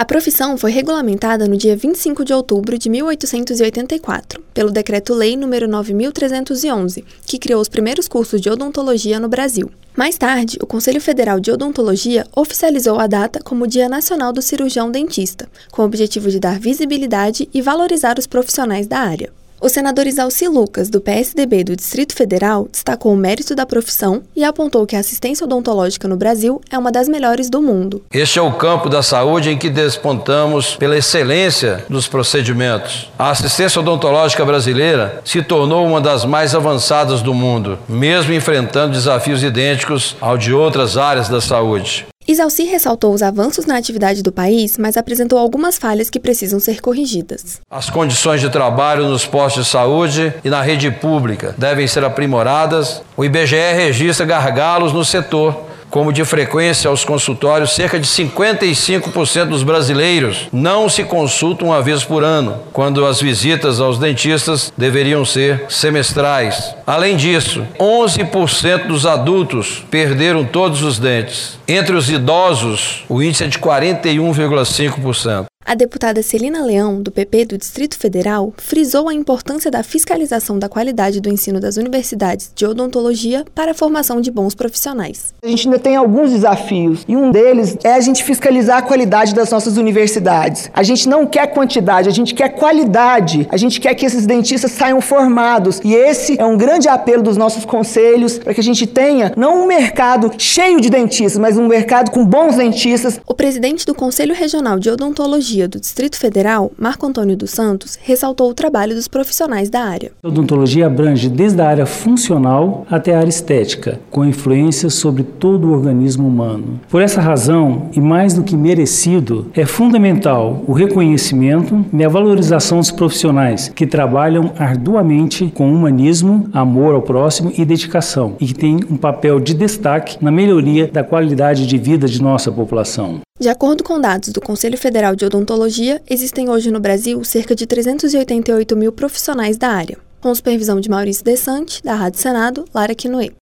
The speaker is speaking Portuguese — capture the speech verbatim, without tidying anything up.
A profissão foi regulamentada no dia vinte e cinco de outubro de mil oitocentos e oitenta e quatro, pelo Decreto-Lei número nove mil trezentos e onze, que criou os primeiros cursos de odontologia no Brasil. Mais tarde, o Conselho Federal de Odontologia oficializou a data como Dia Nacional do Cirurgião Dentista, com o objetivo de dar visibilidade e valorizar os profissionais da área. O senador Isalci Lucas, do P S D B do Distrito Federal, destacou o mérito da profissão e apontou que a assistência odontológica no Brasil é uma das melhores do mundo. Este é o campo da saúde em que despontamos pela excelência dos procedimentos. A assistência odontológica brasileira se tornou uma das mais avançadas do mundo, mesmo enfrentando desafios idênticos ao de outras áreas da saúde. Isalci ressaltou os avanços na atividade do país, mas apresentou algumas falhas que precisam ser corrigidas. As condições de trabalho nos postos de saúde e na rede pública devem ser aprimoradas. O I B G E registra gargalos no setor, como de frequência aos consultórios, cerca de cinquenta e cinco por cento dos brasileiros não se consultam uma vez por ano, quando as visitas aos dentistas deveriam ser semestrais. Além disso, onze por cento dos adultos perderam todos os dentes. Entre os idosos, o índice é de quarenta e um vírgula cinco por cento. A deputada Celina Leão, do P P do Distrito Federal, frisou a importância da fiscalização da qualidade do ensino das universidades de odontologia para a formação de bons profissionais. A gente ainda tem alguns desafios e um deles é a gente fiscalizar a qualidade das nossas universidades. A gente não quer quantidade, a gente quer qualidade. A gente quer que esses dentistas saiam formados e esse é um grande apelo dos nossos conselhos para que a gente tenha não um mercado cheio de dentistas, mas um mercado com bons dentistas. O presidente do Conselho Regional de Odontologia do Distrito Federal, Marco Antônio dos Santos, ressaltou o trabalho dos profissionais da área. A odontologia abrange desde a área funcional até a área estética, com influência sobre todo o organismo humano. Por essa razão, e mais do que merecido, é fundamental o reconhecimento e a valorização dos profissionais que trabalham arduamente com humanismo, amor ao próximo e dedicação, e que têm um papel de destaque na melhoria da qualidade de vida de nossa população. De acordo com dados do Conselho Federal de Odontologia, existem hoje no Brasil cerca de trezentos e oitenta e oito mil profissionais da área. Com supervisão de Maurício Desante, da Rádio Senado, Lara Quinoe.